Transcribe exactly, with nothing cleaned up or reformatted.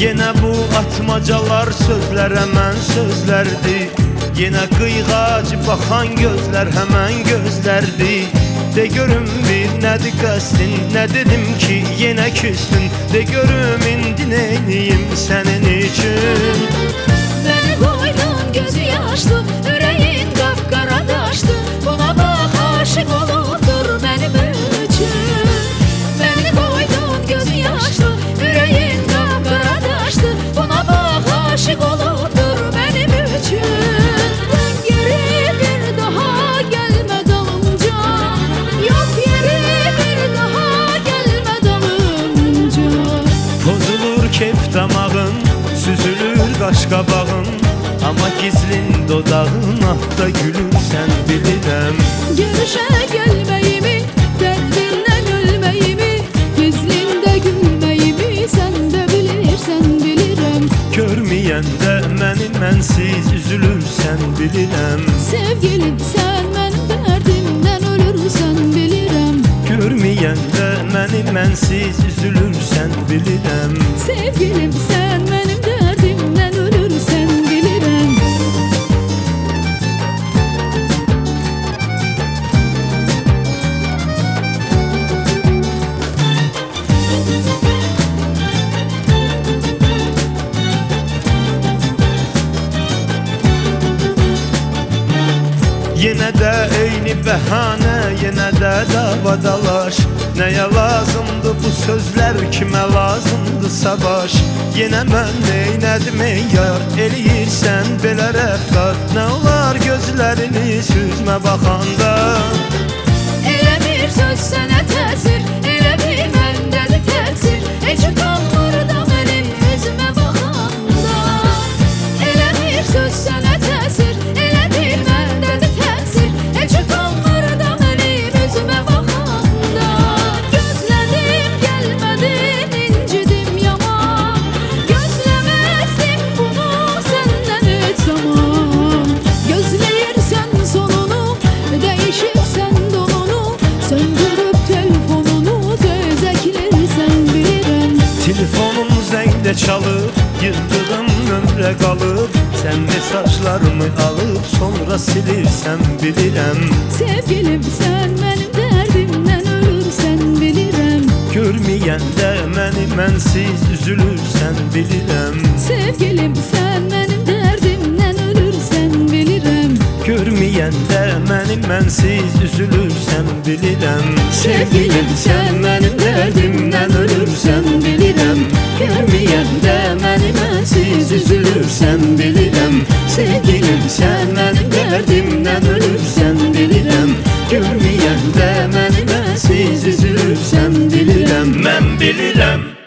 Yenə bu atmacalar sözlər həmən sözlərdir. Yenə qıyğacı baxan gözlər həmən gözlərdir. De görüm bir nədir qəsdin, nə dedim ki yenə küstün. De görüm indi neyniyim sənin üçün. Məni qoydun gözü yaşlı, ürəyin qapqara daşdı. Buna bax aşıq olubdur mənim üçün. Məni qoydun gözü yaşlı, ürəyin qapqara daşdı. Buna bax aşıq olubdur mənim üçün. Dön geri bir daha gəlmə dalımca, yox yeri bir daha gəlmə dalımca. Pozulur kef damağın, süzülür qaşqabağın. Amma gizlin dodağın, ah da gülürsən bilirəm. Görüşə gəlməyimi, dərdindən ölməyimi, gizlində gülməyimi sən də bilirsən, bilirəm. Görməyəndə məni mənsiz üzülürsən bilirəm. Sevgilim sən mənim dərdimdən ölürsən, bilirəm. Görməyəndə məni mənsiz üzülürsən bilirəm. Sevgilim sən mənim dərdimdən ölürsən, bilirəm. Yenə də eyni bəhanə, yenə də davadalaş. Nəyə lazımdı bu sözlər, kimə lazımdı savaş? Yenə mən neynədim ey yar, eləyirsən belə rəftar. Nə olar gözlərini süzmə baxanda. Elə bir söz sənə təsir, elə bir məndədir təqsir. Heç utanmır da mənim üzümə baxanda. Elə bir söz sənə təsir, elə bir məndədir təqsir. Heç utanmır da mənim üzümə baxanda. Gözlədim gəlmədin, incidim yaman. Gözləməzdim bunu səndən heç zaman. Gözləyirsən sonunu, dəyişirsən donunu, söndürüb telefonunu, gözəklərsən bilirəm. Telefonum zəngdə çalıb, yığdığım nömrə qalıb. Sən mesajlarımı alıb, sonra silirsən bilirəm. Sevgilim sən mənim dərdimdən ölürsən, bilirəm. Görməyəndə məni mənsiz üzülürsən bilirəm. Sevgilim sən mənim dərdimdən ölürsən, bilirəm. Görməyəndə məni mənsiz üzülürsən bilirəm. Sevgilim sən mənim dərdimdən ölürsən, bilirəm. Görməyəndə məni mənsiz üzülürsən bilirəm. Sevgilim sən mənim dərdimdən ölürsən bilirəm. Görməyəndə məni mənsiz üzülürsən bilirəm. Mən bilirəm.